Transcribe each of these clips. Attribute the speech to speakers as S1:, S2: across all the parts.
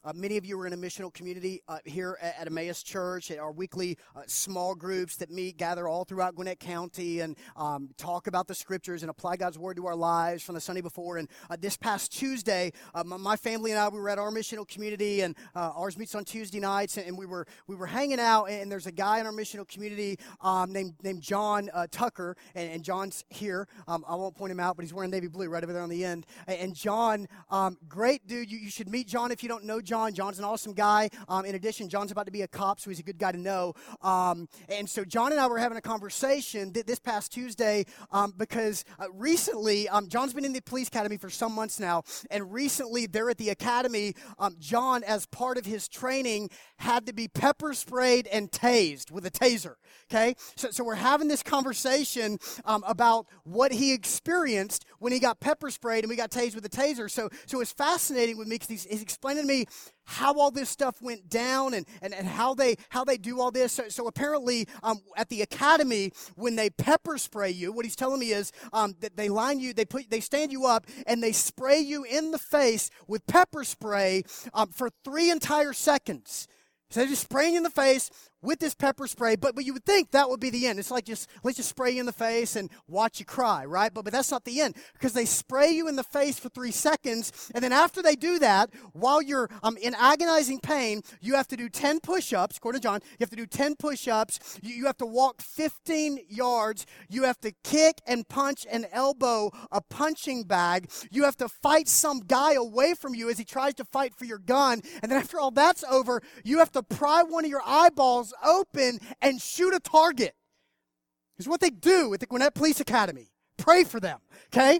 S1: Many of you are in a missional community here at Emmaus Church, at our weekly small groups that meet, gather all throughout Gwinnett County and talk about the scriptures and apply God's word to our lives from the Sunday before. And this past Tuesday, my family and I, we were at our missional community, and ours meets on Tuesday nights, and we were hanging out, and there's a guy in our missional community named John Tucker, and John's here. I won't point him out, but he's wearing navy blue right over there on the end. And John, great dude. You should meet John if you don't know John. John's an awesome guy. In addition, John's about to be a cop, so he's a good guy to know. And so John and I were having a conversation this past Tuesday because recently, John's been in the police academy for some months now, and recently there at the academy, John, as part of his training, had to be pepper sprayed and tased with a taser, okay? So we're having this conversation about what he experienced when he got pepper sprayed and we got tased with a taser. So it's fascinating with me because he's explaining to me how all this stuff went down and how they do all this. So apparently at the academy, when they pepper spray you, what he's telling me is that they line you, they stand you up and they spray you in the face with pepper spray for 3 entire seconds. So they're just spraying you in the face with this pepper spray, but you would think that would be the end. It's like let's just spray you in the face and watch you cry, right? But that's not the end, because they spray you in the face for 3 seconds, and then after they do that, while you're in agonizing pain, you have to do 10 push-ups. According to John, you have to do 10 push-ups. You have to walk 15 yards. You have to kick and punch and elbow a punching bag. You have to fight some guy away from you as he tries to fight for your gun, and then after all that's over, you have to pry one of your eyeballs open and shoot a target. Is what they do at the Gwinnett Police Academy. Pray for them, okay?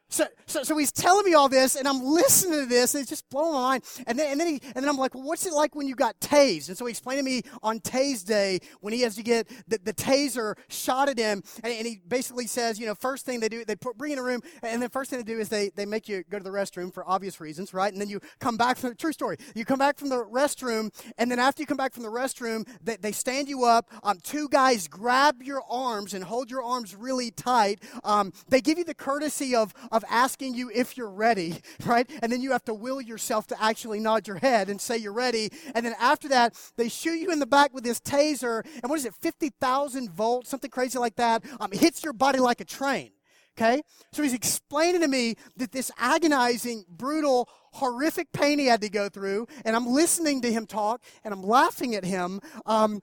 S1: So he's telling me all this, and I'm listening to this, and it's just blowing my mind. And then I'm like, well, what's it like when you got tased? And so he explained to me on Tase Day when he has to get the taser shot at him, and he basically says, first thing they do, they bring in a room, and the first thing they do is they make you go to the restroom for obvious reasons, right? And then you come back from true story. You come back from the restroom, and then after you come back from the restroom, they stand you up. 2 guys grab your arms and hold your arms really tight. They give you the courtesy of asking you if you're ready, right? And then you have to will yourself to actually nod your head and say you're ready. And then after that, they shoot you in the back with this taser. And what is it, 50,000 volts, something crazy like that, hits your body like a train, okay? So he's explaining to me that this agonizing, brutal, horrific pain he had to go through, and I'm listening to him talk, and I'm laughing at him. And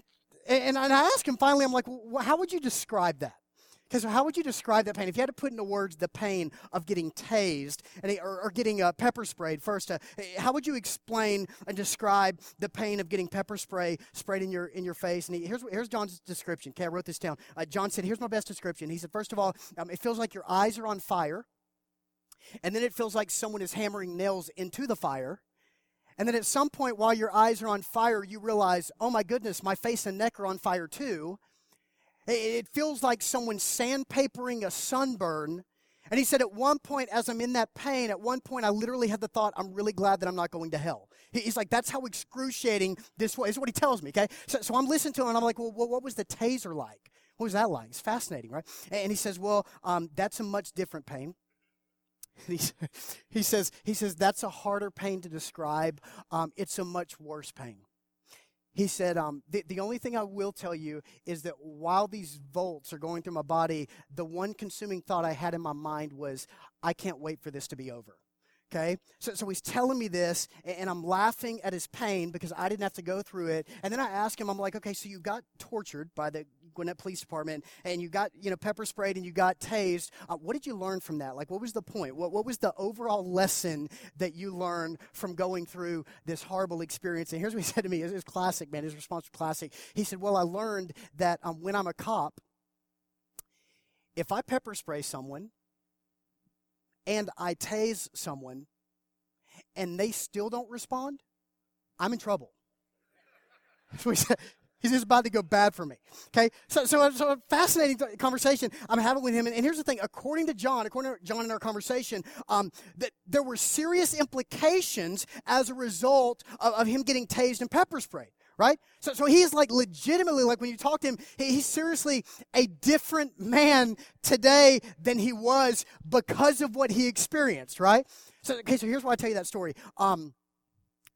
S1: I asked him finally, I'm like, well, how would you describe that? Because how would you describe that pain? If you had to put into words the pain of getting tased or getting pepper sprayed first, how would you explain and describe the pain of getting pepper sprayed in your face? And here's John's description. Okay, I wrote this down. John said, here's my best description. He said, first of all, it feels like your eyes are on fire. And then it feels like someone is hammering nails into the fire. And then at some point while your eyes are on fire, you realize, oh my goodness, my face and neck are on fire too. It feels like someone sandpapering a sunburn. And he said at one point, as I'm in that pain, at one point I literally had the thought, I'm really glad that I'm not going to hell. He's like, that's how excruciating this was. This is what he tells me, okay? So I'm listening to him, and I'm like, well, what was the taser like? What was that like? It's fascinating, right? And he says, well, that's a much different pain. He says that's a harder pain to describe. It's a much worse pain. He said, the only thing I will tell you is that while these volts are going through my body, the one consuming thought I had in my mind was, I can't wait for this to be over. Okay? So he's telling me this, and I'm laughing at his pain because I didn't have to go through it. And then I ask him, I'm like, okay, so you got tortured by the Gwinnett Police Department, and you got, pepper sprayed, and you got tased. What did you learn from that? Like, what was the point? What was the overall lesson that you learned from going through this horrible experience? And here's what he said to me. It was classic, man. His response was classic. He said, well, I learned that when I'm a cop, if I pepper spray someone and I tase someone and they still don't respond, I'm in trouble. That's what he said. He's just about to go bad for me. Okay, so a fascinating conversation I'm having with him. And here's the thing: according to John in our conversation, that there were serious implications as a result of him getting tased and pepper sprayed. Right? So he's like legitimately, like when you talk to him, he's seriously a different man today than he was because of what he experienced. Right? So here's why I tell you that story.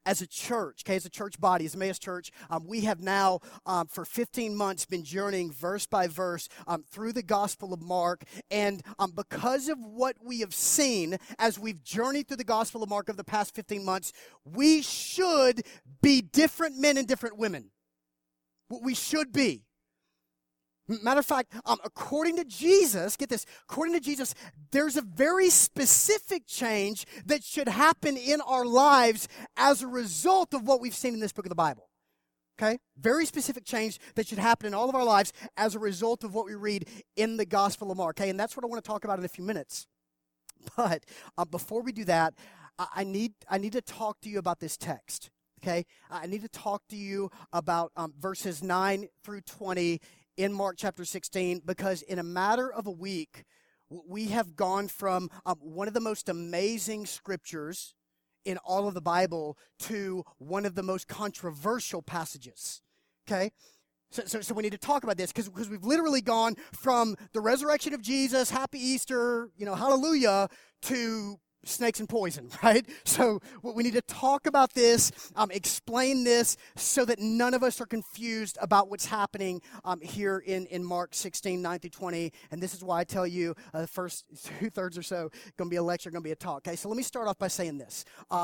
S1: as a church, okay, as a church body, as Emmaus Church, we have now for 15 months been journeying verse by verse through the Gospel of Mark. And because of what we have seen as we've journeyed through the Gospel of Mark over the past 15 months, we should be different men and different women. We should be. Matter of fact, according to Jesus, get this, according to Jesus, there's a very specific change that should happen in our lives as a result of what we've seen in this book of the Bible. Okay? Very specific change that should happen in all of our lives as a result of what we read in the Gospel of Mark. Okay? And that's what I want to talk about in a few minutes. But before we do that, I need to talk to you about this text. Okay? I need to talk to you about verses 9 through 20 in Mark chapter 16, because in a matter of a week, we have gone from one of the most amazing scriptures in all of the Bible to one of the most controversial passages, okay? So we need to talk about this, because we've literally gone from the resurrection of Jesus, happy Easter, hallelujah, to snakes and poison, right? So we need to talk about this, explain this, so that none of us are confused about what's happening here in Mark 16, 9 through 20. And this is why I tell you the first 2/3 or so going to be a lecture, going to be a talk. Okay, so let me start off by saying this.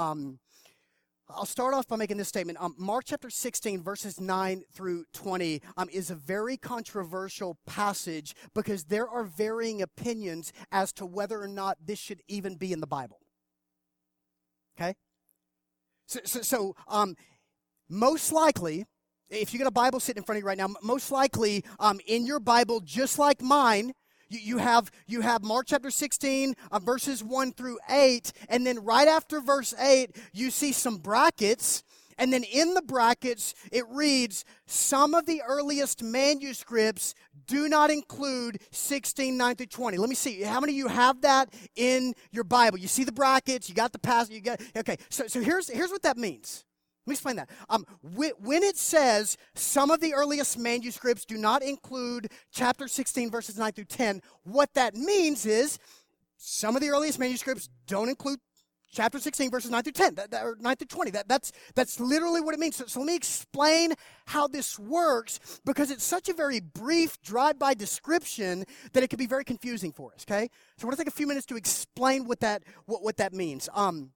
S1: I'll start off by making this statement. Mark chapter 16, verses 9 through 20 is a very controversial passage, because there are varying opinions as to whether or not this should even be in the Bible. Okay? So most likely, if you got a Bible sitting in front of you right now, most likely in your Bible, just like mine, you have Mark chapter 16, verses 1 through 8, and then right after verse 8, you see some brackets, and then in the brackets, it reads, some of the earliest manuscripts do not include 16, 9 through 20. Let me see, how many of you have that in your Bible? You see the brackets, you got the passage, okay, so here's what that means. Let me explain that. When it says some of the earliest manuscripts do not include chapter 16, verses 9 through 10, what that means is some of the earliest manuscripts don't include chapter 16, verses 9 through 10, or 9 through 20. That's literally what it means. So let me explain how this works, because it's such a very brief, drive-by description that it can be very confusing for us, okay? So I want to take a few minutes to explain what that means.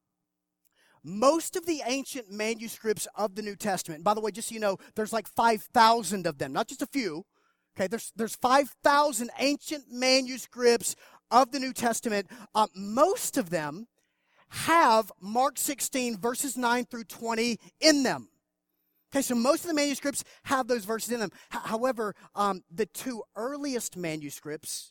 S1: Most of the ancient manuscripts of the New Testament, and by the way, just so you know, there's like 5,000 of them, not just a few. Okay, there's 5,000 ancient manuscripts of the New Testament. Most of them have Mark 16, verses 9 through 20 in them. Okay, so most of the manuscripts have those verses in them. However, the two earliest manuscripts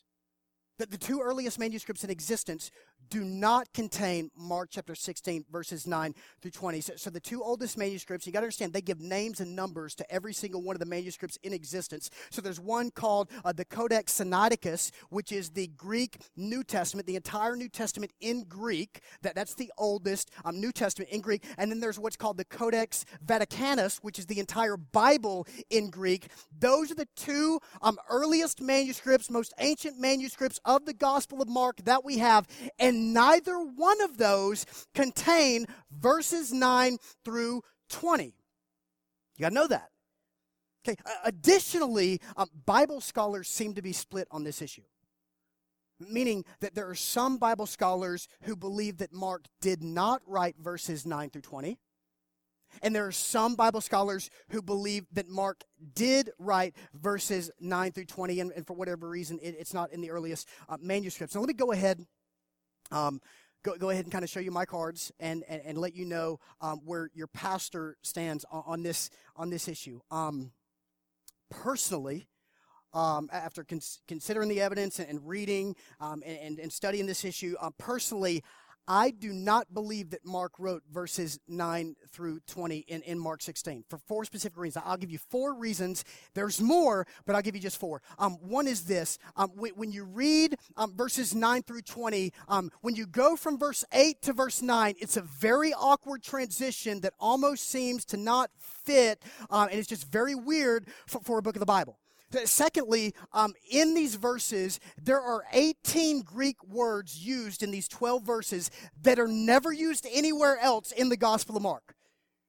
S1: in existence do not contain Mark chapter 16, verses 9 through 20. So the two oldest manuscripts, you got to understand, they give names and numbers to every single one of the manuscripts in existence. So there's one called the Codex Sinaiticus, which is the Greek New Testament, the entire New Testament in Greek. That's the oldest New Testament in Greek. And then there's what's called the Codex Vaticanus, which is the entire Bible in Greek. Those are the two earliest manuscripts, most ancient manuscripts of the Gospel of Mark that we have, and neither one of those contain verses 9 through 20. You got to know that. Okay. Additionally, Bible scholars seem to be split on this issue, meaning that there are some Bible scholars who believe that Mark did not write verses 9 through 20. And there are some Bible scholars who believe that Mark did write verses 9 through 20, and for whatever reason, it's not in the earliest manuscripts. Now, let me go ahead and kind of show you my cards and let you know where your pastor stands on this issue. Personally, after considering the evidence and reading and studying this issue, personally, I do not believe that Mark wrote verses 9 through 20 in Mark 16 for four specific reasons. I'll give you four reasons. There's more, but I'll give you just four. One is this. When you read verses 9 through 20, when you go from verse 8 to verse 9, it's a very awkward transition that almost seems to not fit, and it's just very weird for a book of the Bible. Secondly, in these verses, there are 18 Greek words used in these 12 verses that are never used anywhere else in the Gospel of Mark.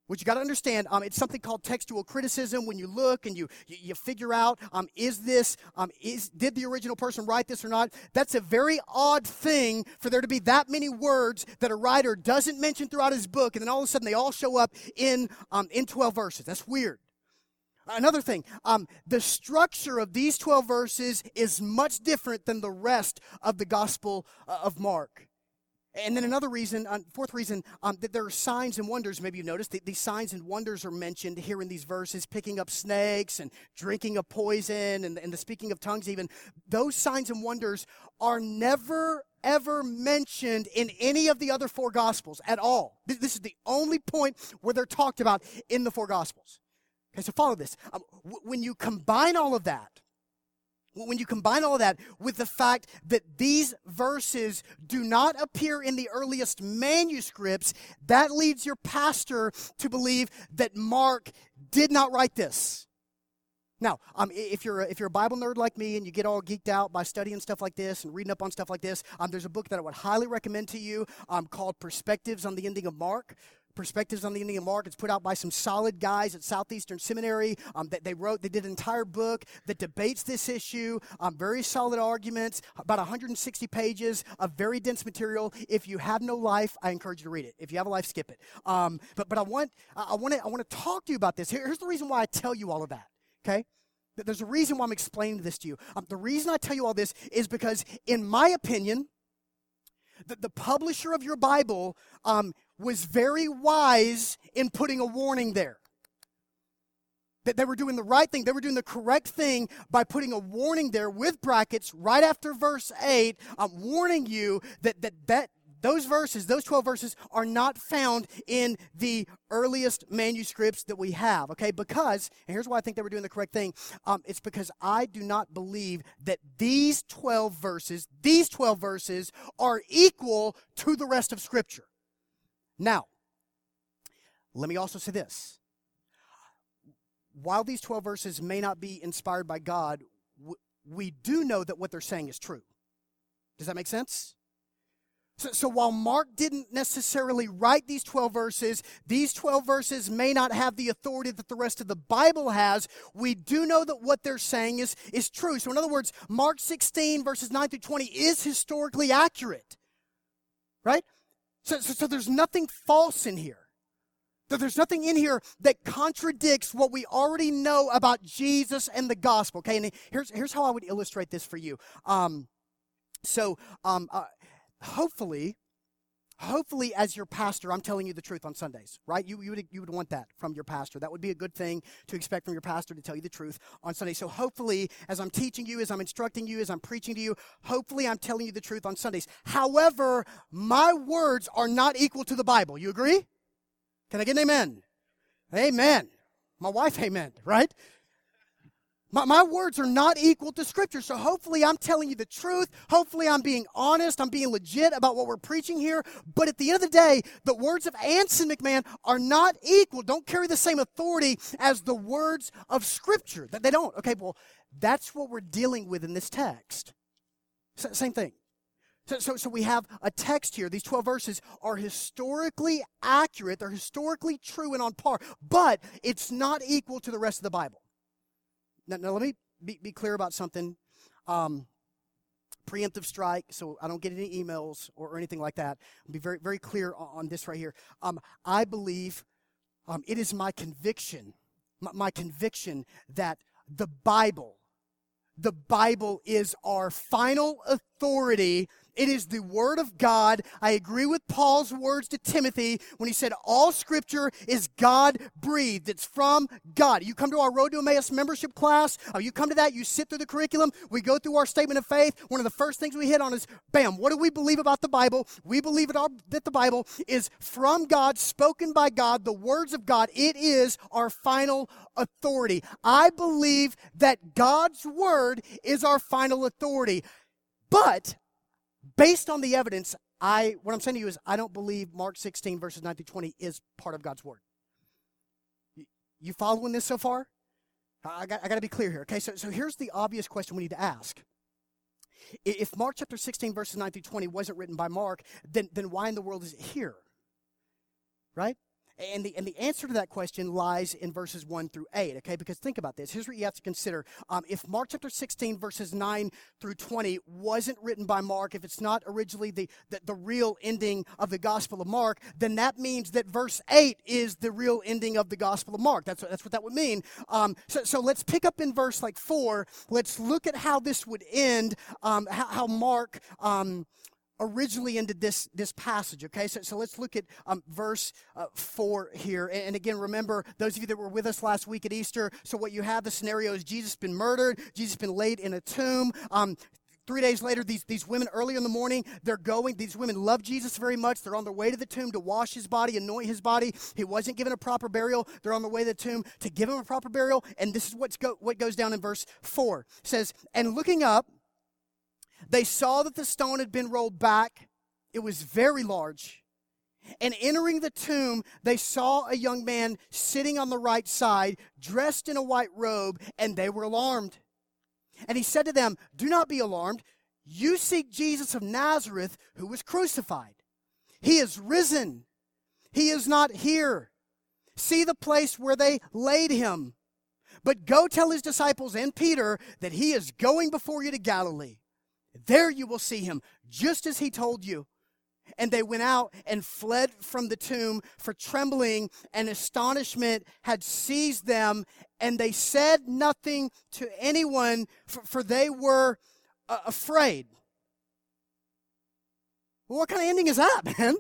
S1: What you got to understand, it's something called textual criticism. When you look and you figure out, did the original person write this or not? That's a very odd thing for there to be that many words that a writer doesn't mention throughout his book, and then all of a sudden they all show up in 12 verses. That's weird. Another thing, the structure of these 12 verses is much different than the rest of the Gospel of Mark. And then another reason, fourth reason, that there are signs and wonders. Maybe you noticed that these signs and wonders are mentioned here in these verses, picking up snakes and drinking of poison and the speaking of tongues even. Those signs and wonders are never, ever mentioned in any of the other four Gospels at all. This is the only point where they're talked about in the four Gospels. Okay, so follow this. When you combine all of that with the fact that these verses do not appear in the earliest manuscripts, that leads your pastor to believe that Mark did not write this. Now, if you're a Bible nerd like me and you get all geeked out by studying stuff like this and reading up on stuff like this, there's a book that I would highly recommend to you called Perspectives on the Ending of Mark. Perspectives on the Ending of Mark. It's put out by some solid guys at Southeastern Seminary. They did an entire book that debates this issue. Very solid arguments, about 160 pages of very dense material. If you have no life, I encourage you to read it. If you have a life, skip it. But I want to talk to you about this. Here's the reason why I tell you all of that. Okay. There's a reason why I'm explaining this to you. The reason I tell you all this is because, in my opinion, the publisher of your Bible was very wise in putting a warning there. That they were doing the right thing. They were doing the correct thing by putting a warning there with brackets right after verse 8, warning you that those verses, those 12 verses, are not found in the earliest manuscripts that we have, okay? Because, and here's why I think they were doing the correct thing, it's because I do not believe that these 12 verses are equal to the rest of Scripture. Now, let me also say this. While these 12 verses may not be inspired by God, we do know that what they're saying is true. Does that make sense? So while Mark didn't necessarily write these 12 verses may not have the authority that the rest of the Bible has, we do know that what they're saying is true. So in other words, Mark 16, verses 9 through 20 is historically accurate, right? So there's nothing false in here. There's nothing in here that contradicts what we already know about Jesus and the gospel, okay? And here's how I would illustrate this for you. Hopefully, as your pastor, I'm telling you the truth on Sundays, right? You would want that from your pastor. That would be a good thing to expect from your pastor, to tell you the truth on Sundays. So hopefully, as I'm teaching you, as I'm instructing you, as I'm preaching to you, hopefully I'm telling you the truth on Sundays. However, my words are not equal to the Bible. You agree? Can I get an amen? Amen. My wife, amen, right? My words are not equal to Scripture, so hopefully I'm telling you the truth. Hopefully I'm being honest. I'm being legit about what we're preaching here. But at the end of the day, the words of Anson McMahon are not equal, don't carry the same authority as the words of Scripture. They don't. Okay, well, that's what we're dealing with in this text. Same thing. So we have a text here. These 12 verses are historically accurate. They're historically true and on par. But it's not equal to the rest of the Bible. Now let me be clear about something. Preemptive strike, so I don't get any emails or anything like that. I'll be very, very clear on this right here. I believe it is my conviction that the Bible is our final authority. It is the Word of God. I agree with Paul's words to Timothy when he said all Scripture is God-breathed. It's from God. You come to our Road to Emmaus membership class. You come to that. You sit through the curriculum. We go through our statement of faith. One of the first things we hit on is, bam, what do we believe about the Bible? We believe that the Bible is from God, spoken by God, the words of God. It is our final authority. I believe that God's Word is our final authority. But based on the evidence, what I'm saying to you is I don't believe Mark 16, verses 9 through 20 is part of God's Word. You following this so far? I got to be clear here, okay? So here's the obvious question we need to ask. If Mark chapter 16, verses 9 through 20 wasn't written by Mark, then why in the world is it here? Right? And the answer to that question lies in verses 1 through 8, okay? Because think about this. Here's what you have to consider. If Mark chapter 16, verses 9 through 20 wasn't written by Mark, if it's not originally the real ending of the Gospel of Mark, then that means that verse 8 is the real ending of the Gospel of Mark. That's what that would mean. So let's pick up in verse 4. Let's look at how this would end, how Mark originally ended this passage, okay? So let's look at verse 4 here. And again, remember, those of you that were with us last week at Easter, so what you have, the scenario is Jesus has been murdered, Jesus has been laid in a tomb. 3 days later, these women, early in the morning, these women love Jesus very much. They're on their way to the tomb to wash his body, anoint his body. He wasn't given a proper burial. They're on the way to the tomb to give him a proper burial. And this is what goes down in verse 4. It says, and looking up, they saw that the stone had been rolled back. It was very large. And entering the tomb, they saw a young man sitting on the right side, dressed in a white robe, and they were alarmed. And he said to them, do not be alarmed. You seek Jesus of Nazareth, who was crucified. He is risen. He is not here. See the place where they laid him. But go tell his disciples and Peter that he is going before you to Galilee. There you will see him, just as he told you. And they went out and fled from the tomb, for trembling and astonishment had seized them, and they said nothing to anyone, for they were afraid. Well, what kind of ending is that, man?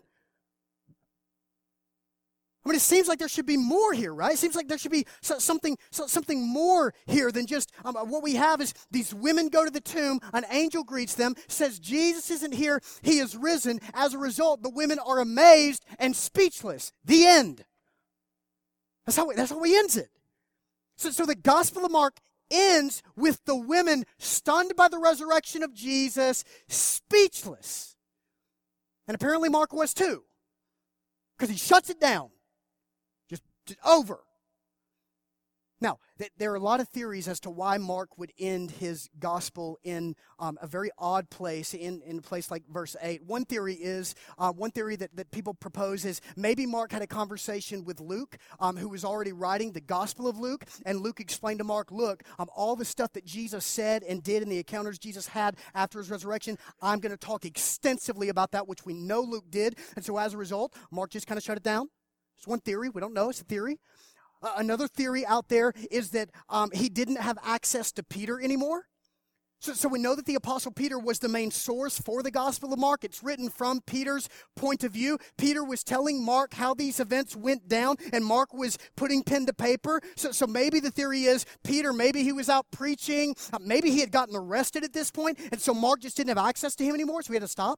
S1: I mean, it seems like there should be more here, right? It seems like there should be something more here than just what we have is these women go to the tomb, an angel greets them, says Jesus isn't here, he is risen. As a result, the women are amazed and speechless. The end. That's how he ends it. So the Gospel of Mark ends with the women stunned by the resurrection of Jesus, speechless. And apparently Mark was too, because he shuts it down. Over. Now, there are a lot of theories as to why Mark would end his gospel in a very odd place, in a place like verse 8. One theory that people propose is maybe Mark had a conversation with Luke, who was already writing the Gospel of Luke, and Luke explained to Mark, look, all the stuff that Jesus said and did and the encounters Jesus had after his resurrection, I'm going to talk extensively about that, which we know Luke did. And so as a result, Mark just kind of shut it down. It's one theory. We don't know. It's a theory. Another theory out there is that he didn't have access to Peter anymore. So we know that the Apostle Peter was the main source for the Gospel of Mark. It's written from Peter's point of view. Peter was telling Mark how these events went down, and Mark was putting pen to paper. So maybe the theory is Peter, maybe he was out preaching. Maybe he had gotten arrested at this point, and so Mark just didn't have access to him anymore, so he had to stop.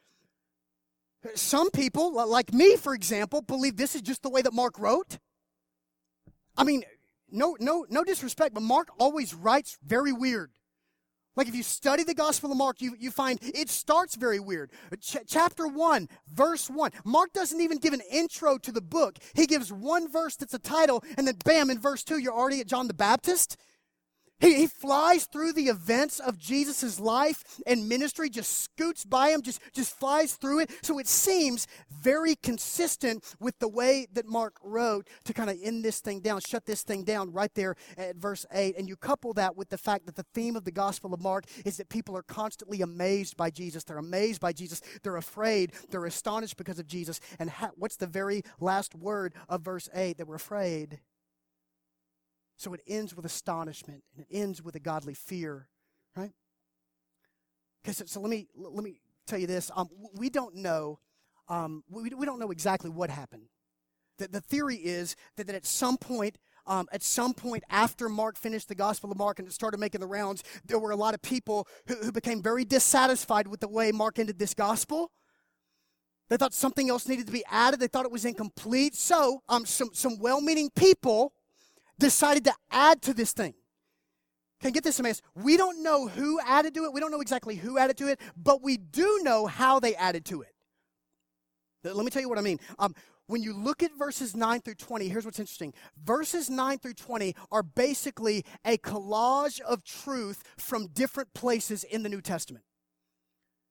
S1: Some people, like me, for example, believe this is just the way that Mark wrote. I mean, no disrespect, but Mark always writes very weird. Like if you study the Gospel of Mark, you find it starts very weird. Chapter 1, verse 1. Mark doesn't even give an intro to the book. He gives one verse that's a title, and then bam, in verse 2, you're already at John the Baptist. He flies through the events of Jesus' life and ministry, just scoots by him, just flies through it. So it seems very consistent with the way that Mark wrote to kind of end this thing down, shut this thing down right there at verse 8. And you couple that with the fact that the theme of the Gospel of Mark is that people are constantly amazed by Jesus. They're amazed by Jesus. They're afraid. They're astonished because of Jesus. And what's the very last word of verse 8? They were afraid. So it ends with astonishment, and it ends with a godly fear, right? Okay, so let me tell you this. We don't know. We don't know exactly what happened. The theory is that at some point after Mark finished the Gospel of Mark and it started making the rounds, there were a lot of people who became very dissatisfied with the way Mark ended this gospel. They thought something else needed to be added. They thought it was incomplete. So some well-meaning people decided to add to this thing. Okay, get this, Emmaus. We don't know who added to it. We don't know exactly who added to it, but we do know how they added to it. Let me tell you what I mean. When you look at verses 9 through 20, here's what's interesting. Verses 9 through 20 are basically a collage of truth from different places in the New Testament.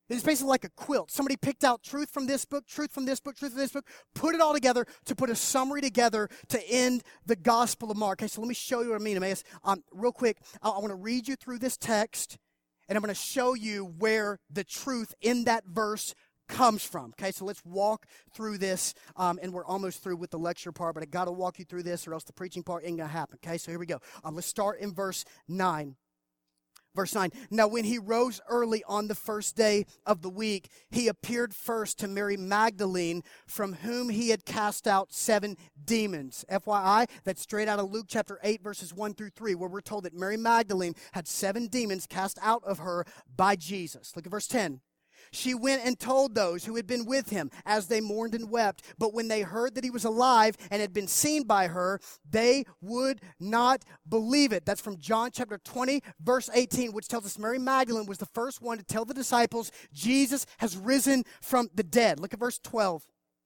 S1: It's basically like a quilt. Somebody picked out truth from this book, truth from this book, truth from this book, put it all together to put a summary together to end the Gospel of Mark. Okay, so let me show you what I mean, Emmaus. Real quick, I want to read you through this text, and I'm going to show you where the truth in that verse comes from. Okay, so let's walk through this, and we're almost through with the lecture part, but I got to walk you through this or else the preaching part ain't going to happen. Okay, so here we go. Let's start in verse 9. Verse 9, now when he rose early on the first day of the week, he appeared first to Mary Magdalene, from whom he had cast out 7 demons. FYI, that's straight out of Luke chapter 8, verses 1 through 3, where we're told that Mary Magdalene had 7 demons cast out of her by Jesus. Look at verse 10. She went and told those who had been with him as they mourned and wept. But when they heard that he was alive and had been seen by her, they would not believe it. That's from John chapter 20, verse 18, which tells us Mary Magdalene was the first one to tell the disciples Jesus has risen from the dead. Look at verse 12.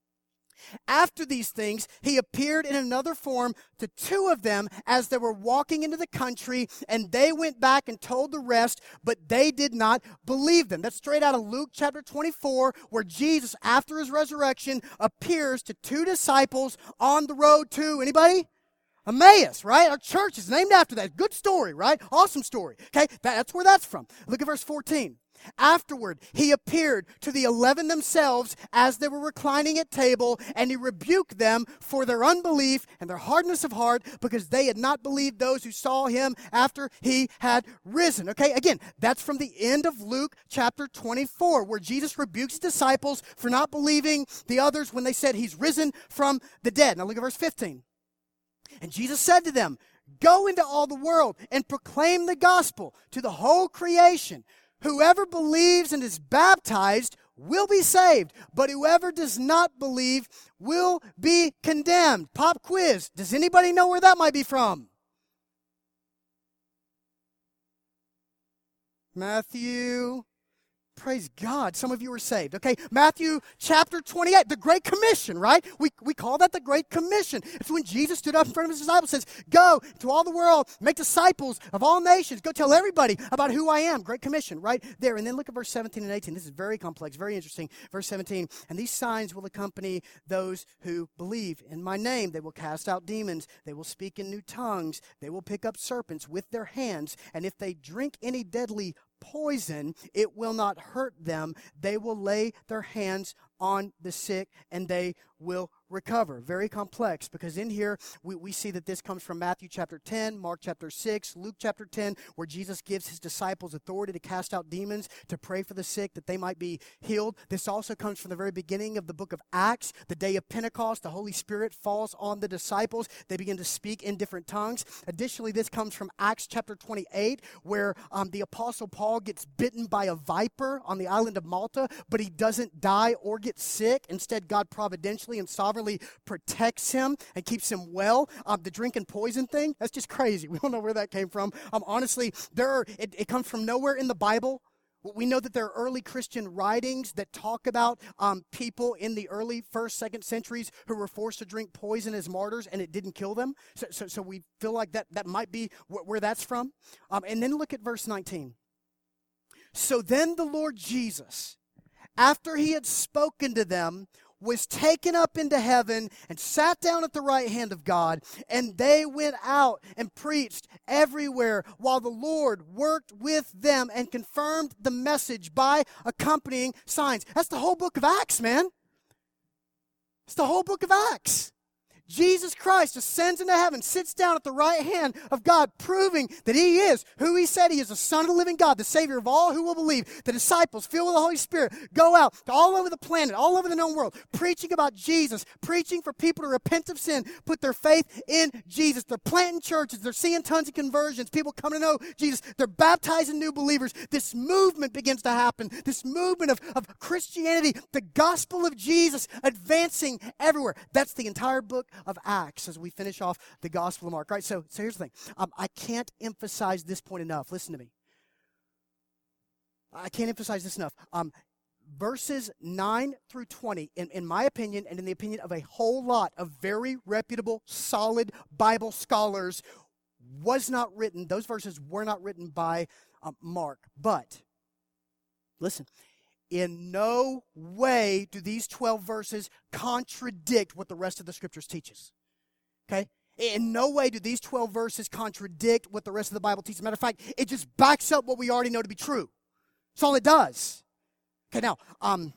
S1: After these things, he appeared in another form to 2 of them as they were walking into the country, and they went back and told the rest, but they did not believe them. That's straight out of Luke chapter 24, where Jesus, after his resurrection, appears to 2 disciples on the road to, anybody? Emmaus, right? Our church is named after that. Good story, right? Awesome story. Okay, that's where that's from. Look at verse 14. Afterward, he appeared to the 11 themselves as they were reclining at table, and he rebuked them for their unbelief and their hardness of heart, because they had not believed those who saw him after he had risen. Okay, again, that's from the end of Luke chapter 24, where Jesus rebukes disciples for not believing the others when they said he's risen from the dead. Now look at verse 15. And Jesus said to them, go into all the world and proclaim the gospel to the whole creation. Whoever believes and is baptized will be saved, but whoever does not believe will be condemned. Pop quiz. Does anybody know where that might be from? Matthew. Praise God. Some of you are saved. Okay, Matthew chapter 28, the Great Commission, right? We call that the Great Commission. It's when Jesus stood up in front of his disciples and says, go to all the world, make disciples of all nations. Go tell everybody about who I am. Great Commission, right there. And then look at verse 17 and 18. This is very complex, very interesting. Verse 17, and these signs will accompany those who believe. In my name, they will cast out demons. They will speak in new tongues. They will pick up serpents with their hands. And if they drink any deadly poison, it will not hurt them. They will lay their hands on the sick and they will recover. Very complex, because in here we see that this comes from Matthew chapter 10, Mark chapter 6, Luke chapter 10, where Jesus gives his disciples authority to cast out demons, to pray for the sick that they might be healed. This also comes from the very beginning of the book of Acts, the day of Pentecost. The Holy Spirit falls on the disciples. They begin to speak in different tongues. Additionally, this comes from Acts chapter 28, where the Apostle Paul gets bitten by a viper on the island of Malta, but he doesn't die or get sick. Instead, God providentially and sovereignly protects him and keeps him well. The drinking poison thing, that's just crazy. We don't know where that came from. Honestly, it comes from nowhere in the Bible. We know that there are early Christian writings that talk about people in the early 1st, 2nd centuries who were forced to drink poison as martyrs, and it didn't kill them. So we feel like that might be where that's from. And then look at verse 19. So then the Lord Jesus, after he had spoken to them, was taken up into heaven and sat down at the right hand of God, and they went out and preached everywhere while the Lord worked with them and confirmed the message by accompanying signs. That's the whole book of Acts, man. It's the whole book of Acts. Jesus Christ ascends into heaven, sits down at the right hand of God, proving that he is who he said he is, the Son of the living God, the Savior of all who will believe. The disciples, filled with the Holy Spirit, go out to all over the planet, all over the known world, preaching about Jesus, preaching for people to repent of sin, put their faith in Jesus. They're planting churches. They're seeing tons of conversions, people come to know Jesus. They're baptizing new believers. This movement begins to happen, this movement of Christianity, the gospel of Jesus advancing everywhere. That's the entire book of Acts as we finish off the Gospel of Mark. All right, so here's the thing. I can't emphasize this point enough. Listen to me. I can't emphasize this enough. Verses 9 through 20, in my opinion, and in the opinion of a whole lot of very reputable, solid Bible scholars, those verses were not written by Mark. But, listen, in no way do these 12 verses contradict what the rest of the Scriptures teaches. Okay? In no way do these 12 verses contradict what the rest of the Bible teaches. Matter of fact, it just backs up what we already know to be true. That's all it does. Okay, now, I'm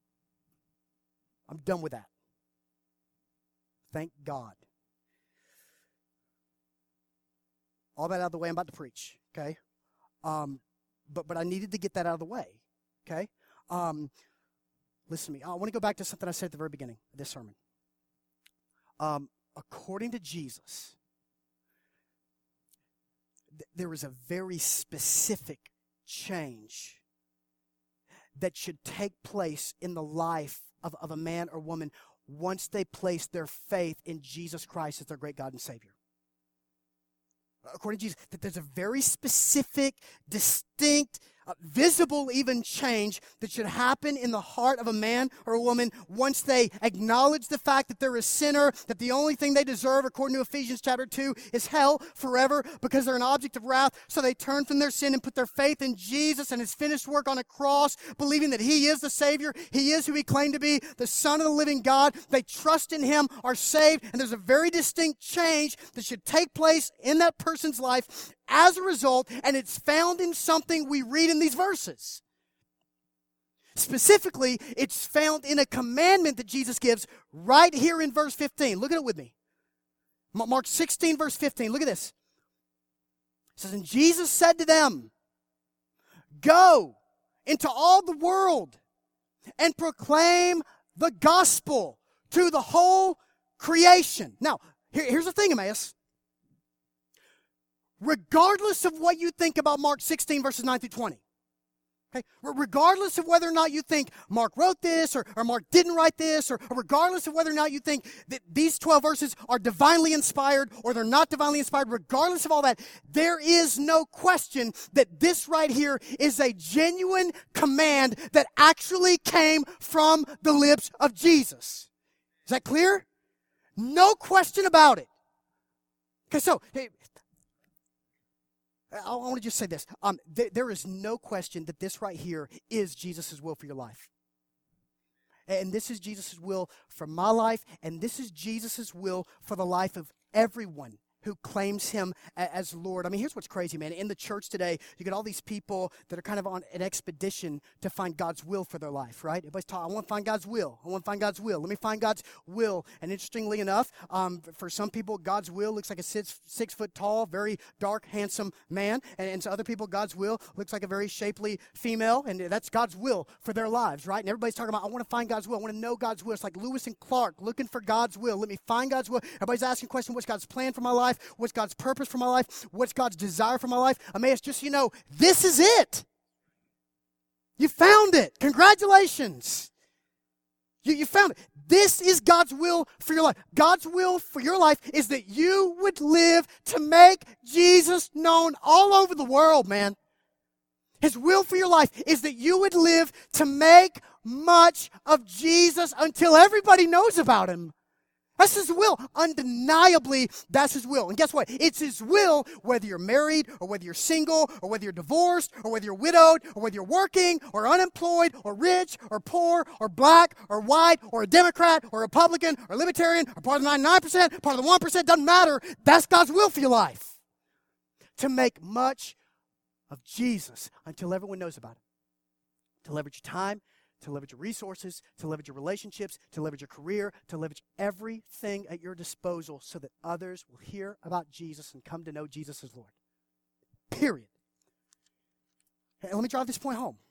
S1: done with that. Thank God. All that out of the way, I'm about to preach, okay? But I needed to get that out of the way, okay? Listen to me. I want to go back to something I said at the very beginning of this sermon. According to Jesus, there is a very specific change that should take place in the life of a man or woman once they place their faith in Jesus Christ as their great God and Savior. According to Jesus, that there's a very specific, distinct, visible even change that should happen in the heart of a man or a woman once they acknowledge the fact that they're a sinner, that the only thing they deserve, according to Ephesians chapter 2, is hell forever because they're an object of wrath. So they turn from their sin and put their faith in Jesus and his finished work on a cross, believing that he is the Savior, he is who he claimed to be, the Son of the living God. They trust in him, are saved, and there's a very distinct change that should take place in that person's life as a result, and it's found in something we read in these verses. Specifically, it's found in a commandment that Jesus gives right here in verse 15. Look at it with me. Mark 16, verse 15. Look at this. It says, and Jesus said to them, go into all the world and proclaim the gospel to the whole creation. Now, here's the thing, Emmaus. Regardless of what you think about Mark 16, verses 9 through 20, okay? Regardless of whether or not you think Mark wrote this or Mark didn't write this, or regardless of whether or not you think that these 12 verses are divinely inspired or they're not divinely inspired, regardless of all that, there is no question that this right here is a genuine command that actually came from the lips of Jesus. Is that clear? No question about it. Okay, so I want to just say this. There is no question that this right here is Jesus' will for your life. And this is Jesus' will for my life, and this is Jesus' will for the life of everyone who claims him as Lord. I mean, here's what's crazy, man. In the church today, you get all these people that are kind of on an expedition to find God's will for their life, right? Everybody's talking, I want to find God's will. I want to find God's will. Let me find God's will. And interestingly enough, for some people, God's will looks like a 6 foot tall, very dark, handsome man. And to other people, God's will looks like a very shapely female. And that's God's will for their lives, right? And everybody's talking about, I want to find God's will. I want to know God's will. It's like Lewis and Clark looking for God's will. Let me find God's will. Everybody's asking questions, what's God's plan for my life? What's God's purpose for my life? What's God's desire for my life? Emmaus, just so you know, this is it. You found it. Congratulations. You found it. This is God's will for your life. God's will for your life is that you would live to make Jesus known all over the world, man. His will for your life is that you would live to make much of Jesus until everybody knows about him. That's his will. Undeniably, that's his will. And guess what? It's his will whether you're married or whether you're single or whether you're divorced or whether you're widowed or whether you're working or unemployed or rich or poor or black or white or a Democrat or Republican or Libertarian or part of the 99%, part of the 1%, doesn't matter. That's God's will for your life. To make much of Jesus until everyone knows about him. To leverage your time, to leverage your resources, to leverage your relationships, to leverage your career, to leverage everything at your disposal so that others will hear about Jesus and come to know Jesus as Lord. Period. And let me drive this point home.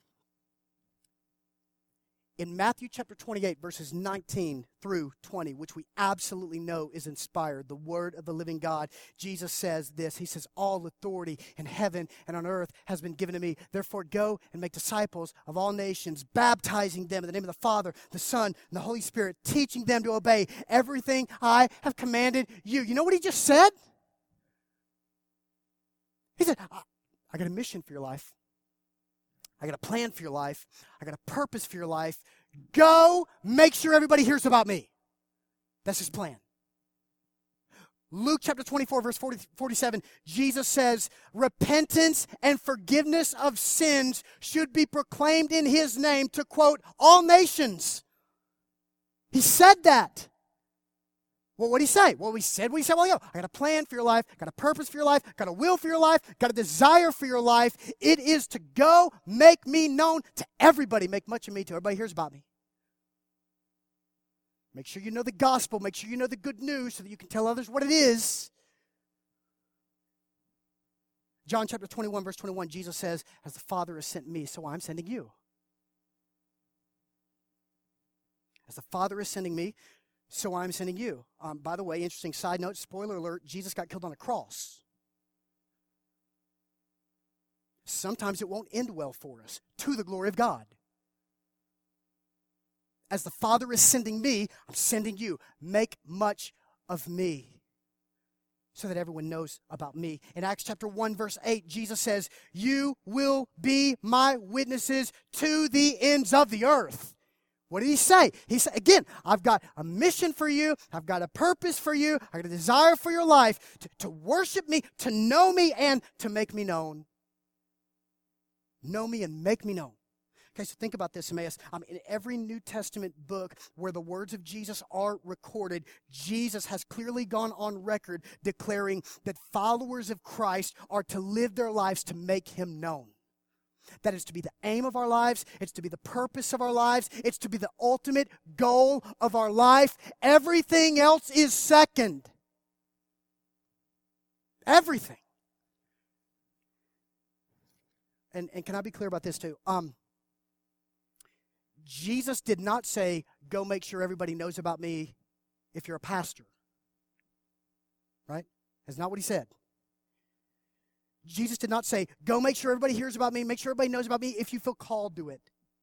S1: In Matthew chapter 28, verses 19 through 20, which we absolutely know is inspired, the word of the living God, Jesus says this. He says, all authority in heaven and on earth has been given to me. Therefore, go and make disciples of all nations, baptizing them in the name of the Father, the Son, and the Holy Spirit, teaching them to obey everything I have commanded you. You know what he just said? He said, I got a mission for your life. I got a plan for your life. I got a purpose for your life. Go make sure everybody hears about me. That's his plan. Luke chapter 24, verse 47, Jesus says, repentance and forgiveness of sins should be proclaimed in his name to, quote, all nations. He said that. Well, what did he say? Well, he said what he said a while ago. I got a plan for your life, got a purpose for your life, got a will for your life, got a desire for your life. It is to go make me known to everybody, make much of me till everybody hears about me. Make sure you know the gospel. Make sure you know the good news so that you can tell others what it is. John chapter 21, verse 21, Jesus says, as the Father has sent me, so I'm sending you. As the Father is sending me, so I'm sending you. By the way, interesting side note, spoiler alert, Jesus got killed on a cross. Sometimes it won't end well for us, to the glory of God. As the Father is sending me, I'm sending you. Make much of me so that everyone knows about me. In Acts chapter 1, verse 8, Jesus says, you will be my witnesses to the ends of the earth. What did he say? He said, again, I've got a mission for you. I've got a purpose for you. I've got a desire for your life to worship me, to know me, and to make me known. Know me and make me known. Okay, so think about this, Emmaus. In every New Testament book where the words of Jesus are recorded, Jesus has clearly gone on record declaring that followers of Christ are to live their lives to make him known. That is to be the aim of our lives. It's to be the purpose of our lives. It's to be the ultimate goal of our life. Everything else is second. Everything. And can I be clear about this too? Jesus did not say, go make sure everybody knows about me if you're a pastor. Right? That's not what he said. Jesus did not say, go make sure everybody hears about me, make sure everybody knows about me if you feel called to it.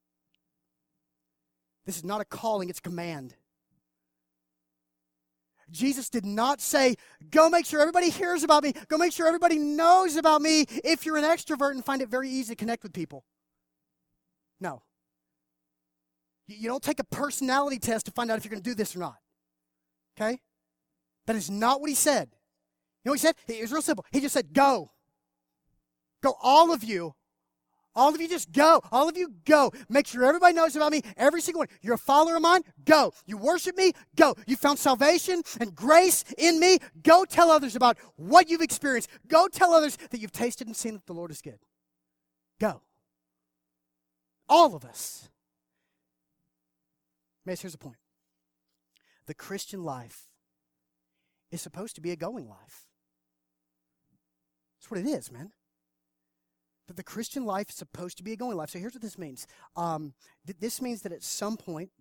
S1: This is not a calling, it's a command. Jesus did not say, go make sure everybody hears about me, go make sure everybody knows about me if you're an extrovert and find it very easy to connect with people. No. You don't take a personality test to find out if you're going to do this or not. Okay? That is not what he said. You know what he said? It was real simple. He just said, go. Go, all of you. All of you just go. All of you go. Make sure everybody knows about me. Every single one. You're a follower of mine? Go. You worship me? Go. You found salvation and grace in me? Go tell others about what you've experienced. Go tell others that you've tasted and seen that the Lord is good. Go. All of us. Here's the point. The Christian life is supposed to be a going life. That's what it is, man. But the Christian life is supposed to be a going life. So here's what this means. This means that at some point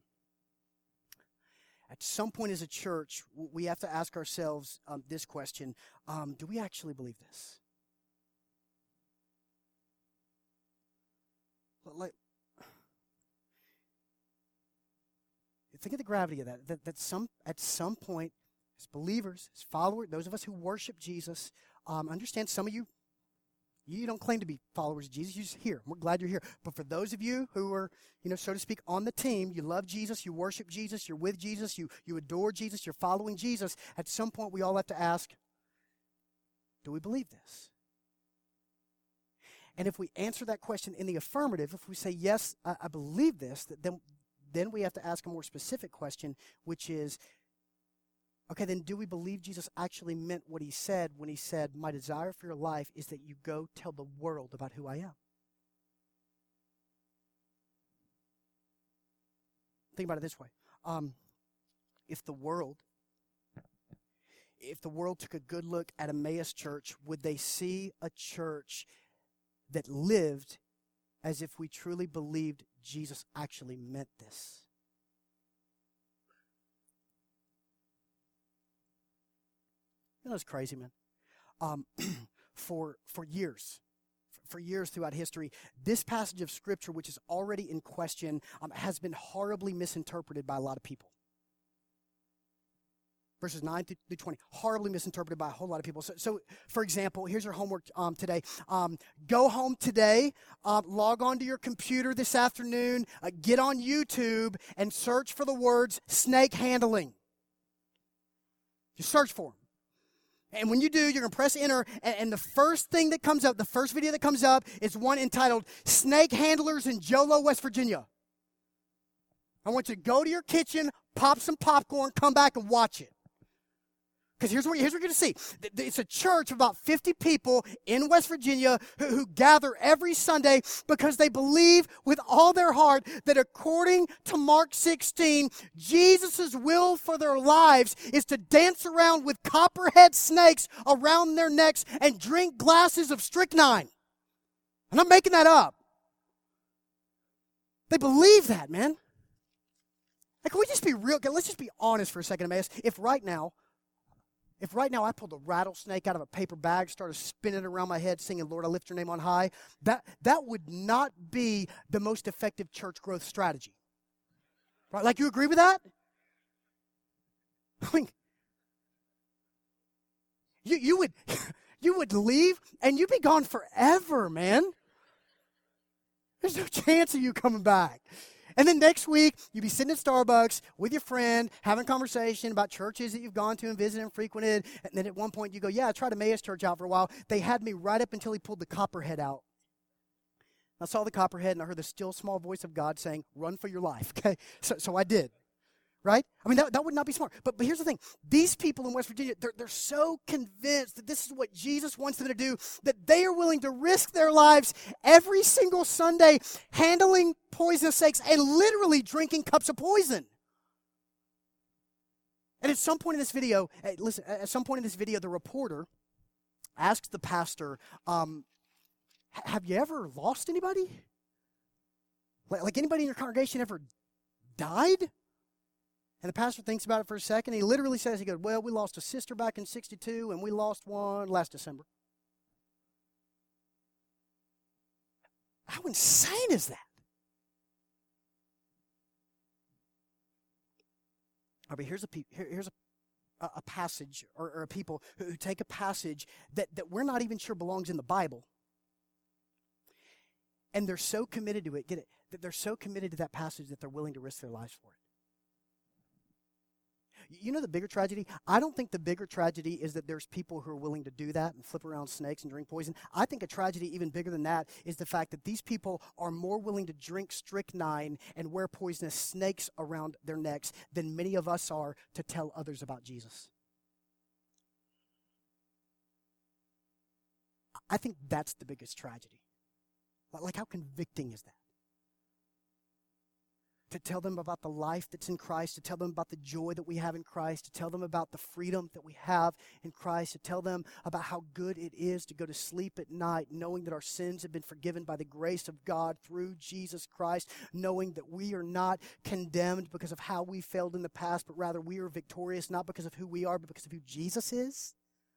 S1: as a church, we have to ask ourselves this question. Do we actually believe this? Think of the gravity of that. At some point, as believers, as followers, those of us who worship Jesus, understand some of you don't claim to be followers of Jesus. You're just here. We're glad you're here. But for those of you who are, so to speak, on the team, you love Jesus, you worship Jesus, you're with Jesus, you adore Jesus, you're following Jesus, at some point we all have to ask, do we believe this? And if we answer that question in the affirmative, if we say, yes, I believe this, then we have to ask a more specific question, which is, okay, then do we believe Jesus actually meant what he said when he said, my desire for your life is that you go tell the world about who I am? Think about it this way. If the world took a good look at Emmaus Church, would they see a church that lived as if we truly believed Jesus actually meant this? It's crazy, man. For years throughout history, this passage of Scripture, which is already in question, has been horribly misinterpreted by a lot of people. Verses 9 through 20, horribly misinterpreted by a whole lot of people. So for example, here's your homework today. Go home today, log on to your computer this afternoon, get on YouTube, and search for the words snake handling. Just search for them. And when you do, you're going to press enter, and the first thing that comes up, the first video that comes up is one entitled Snake Handlers in Jolo, West Virginia. I want you to go to your kitchen, pop some popcorn, come back and watch it. Because here's what you're going to see. It's a church of about 50 people in West Virginia who gather every Sunday because they believe with all their heart that according to Mark 16, Jesus' will for their lives is to dance around with copperhead snakes around their necks and drink glasses of strychnine. I'm not making that up. They believe that, man. Like, can we just be real? Okay, let's just be honest for a second, Emmaus. If right now I pulled a rattlesnake out of a paper bag, started spinning it around my head, singing, Lord, I lift your name on high, that would not be the most effective church growth strategy. Right? Like, you agree with that? I mean, you would leave and you'd be gone forever, man. There's no chance of you coming back. And then next week, you'd be sitting at Starbucks with your friend, having a conversation about churches that you've gone to and visited and frequented. And then at one point, you go, yeah, I tried Emmaus Church out for a while. They had me right up until he pulled the copperhead out. I saw the copperhead, and I heard the still small voice of God saying, run for your life. Okay, so I did. Right? I mean, that would not be smart. But here's the thing. These people in West Virginia, they're so convinced that this is what Jesus wants them to do that they are willing to risk their lives every single Sunday handling poisonous snakes and literally drinking cups of poison. And at some point in this video, the reporter asks the pastor, have you ever lost anybody? Like anybody in your congregation ever died? And the pastor thinks about it for a second. He literally says, he goes, well, we lost a sister back in 62, and we lost one last December. How insane is that? All right, but here's a passage, or a people who take a passage that we're not even sure belongs in the Bible. And they're so committed to it, get it, that they're so committed to that passage that they're willing to risk their lives for it. You know the bigger tragedy? I don't think the bigger tragedy is that there's people who are willing to do that and flip around snakes and drink poison. I think a tragedy even bigger than that is the fact that these people are more willing to drink strychnine and wear poisonous snakes around their necks than many of us are to tell others about Jesus. I think that's the biggest tragedy. Like, how convicting is that? To tell them about the life that's in Christ, to tell them about the joy that we have in Christ, to tell them about the freedom that we have in Christ, to tell them about how good it is to go to sleep at night knowing that our sins have been forgiven by the grace of God through Jesus Christ, knowing that we are not condemned because of how we failed in the past, but rather we are victorious not because of who we are, but because of who Jesus is.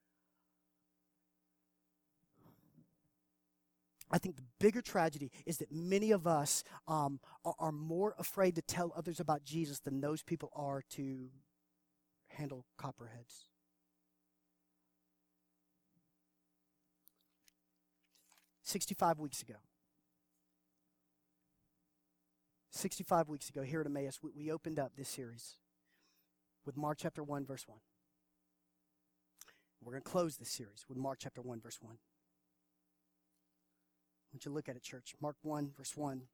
S1: I think the bigger tragedy is that many of us are more afraid to tell others about Jesus than those people are to handle copperheads. "65 weeks ago here at Emmaus, we opened up this series with Mark chapter 1, verse 1. We're going to close this series with Mark chapter 1, verse 1. I want you to look at it, church. Mark 1, verse 1.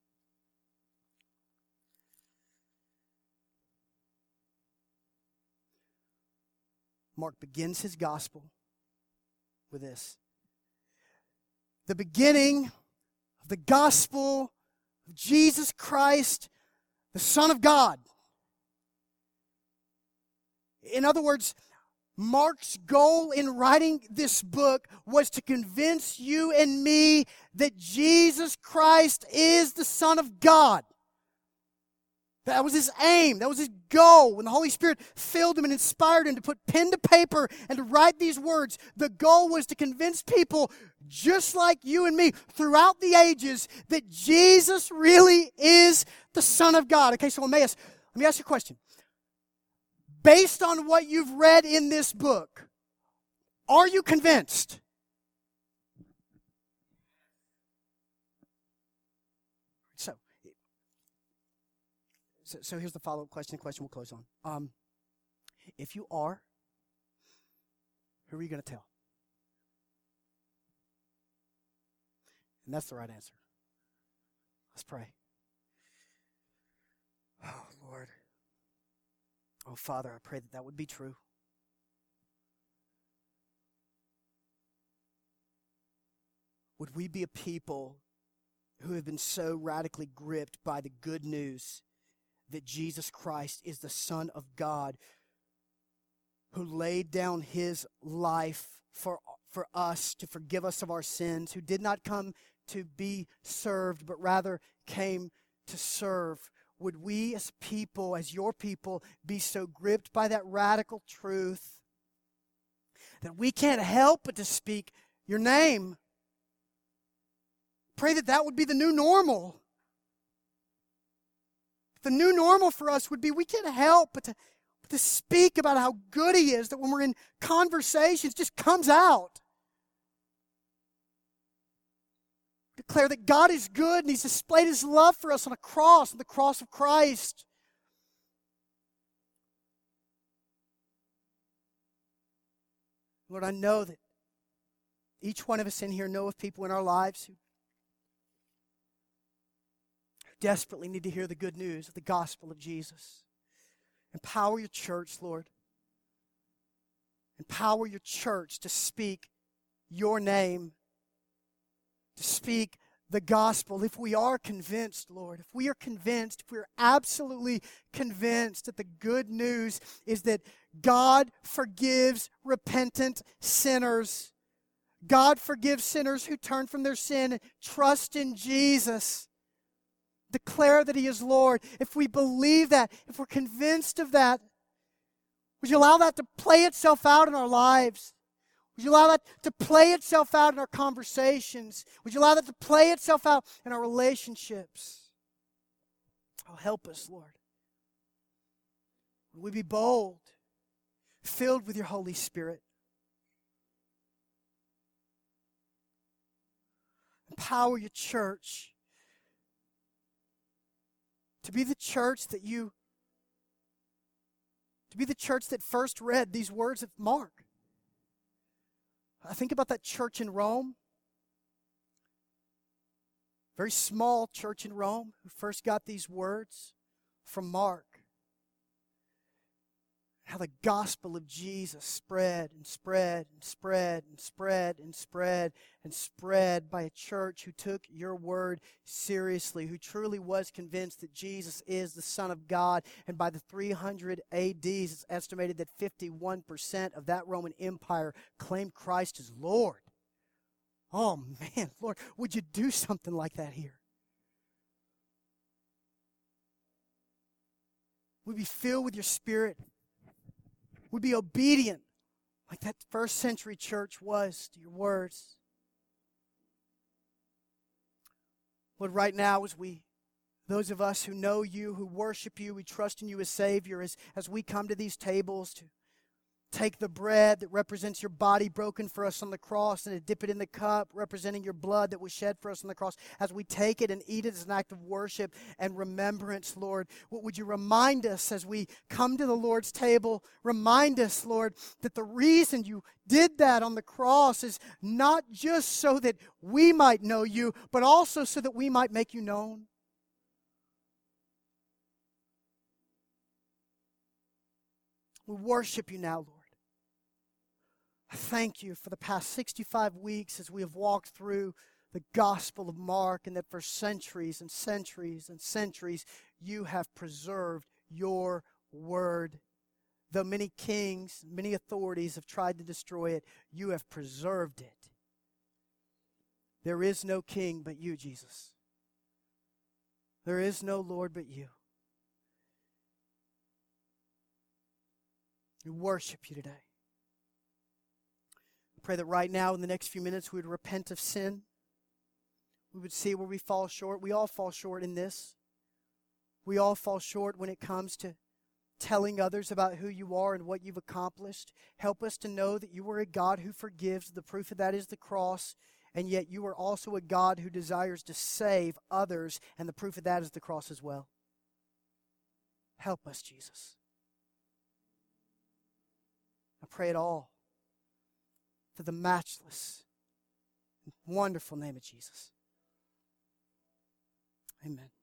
S1: Mark begins his gospel with this. The beginning of the gospel of Jesus Christ, the Son of God. In other words, Mark's goal in writing this book was to convince you and me that Jesus Christ is the Son of God. That was his aim. That was his goal. When the Holy Spirit filled him and inspired him to put pen to paper and to write these words, the goal was to convince people just like you and me throughout the ages that Jesus really is the Son of God. Okay, so Emmaus, let me ask you a question. Based on what you've read in this book, are you convinced? So here's the follow-up question, the question we'll close on. If you are, Who are you going to tell? And that's the right answer. Let's pray. Oh, Lord. Oh, Father, I pray that that would be true. Would we be a people who have been so radically gripped by the good news that Jesus Christ is the Son of God, who laid down his life for us to forgive us of our sins, who did not come to be served, but rather came to serve? Would we as people, as your people, be so gripped by that radical truth that we can't help but to speak your name? Pray that that would be the new normal. The new normal for us would be we can't help but to speak about how good he is, that when we're in conversations, it just comes out. Declare that God is good and he's displayed his love for us on the cross of Christ. Lord, I know that each one of us in here know of people in our lives who desperately need to hear the good news of the gospel of Jesus. Empower your church, Lord. Empower your church to speak your name, to speak the gospel. If we are convinced, Lord, if we are absolutely convinced that the good news is that God forgives repentant sinners. God forgives sinners who turn from their sin and trust in Jesus. Declare that he is Lord. If we believe that, if we're convinced of that, would you allow that to play itself out in our lives? Would you allow that to play itself out in our conversations? Would you allow that to play itself out in our relationships? Oh, help us, Lord. Would we be bold, filled with your Holy Spirit? Empower your church to be the church that first read these words of Mark. I think about that church in Rome. Very small church in Rome who first got these words from Mark. How the gospel of Jesus spread and spread and spread and spread and spread and spread by a church who took your word seriously, who truly was convinced that Jesus is the Son of God. And by the 300 AD, it's estimated that 51% of that Roman Empire claimed Christ as Lord. Oh man, Lord, would you do something like that here? Would we be filled with your Spirit? Would be obedient like that first century church was to your words. Lord, right now those of us who know you, who worship you, we trust in you as Savior, as we come to these tables to take the bread that represents your body broken for us on the cross and to dip it in the cup representing your blood that was shed for us on the cross. As we take it and eat it as an act of worship and remembrance, Lord, what would you remind us as we come to the Lord's table? Remind us, Lord, that the reason you did that on the cross is not just so that we might know you, but also so that we might make you known. We worship you now, Lord. I thank you for the past 65 weeks as we have walked through the Gospel of Mark, and that for centuries and centuries and centuries you have preserved your word. Though many kings, many authorities have tried to destroy it, you have preserved it. There is no king but you, Jesus. There is no Lord but you. We worship you today. I pray that right now in the next few minutes we would repent of sin. We would see where we fall short. We all fall short in this. We all fall short when it comes to telling others about who you are and what you've accomplished. Help us to know that you are a God who forgives. The proof of that is the cross. And yet you are also a God who desires to save others. And the proof of that is the cross as well. Help us, Jesus. I pray it all to the matchless, wonderful name of Jesus. Amen.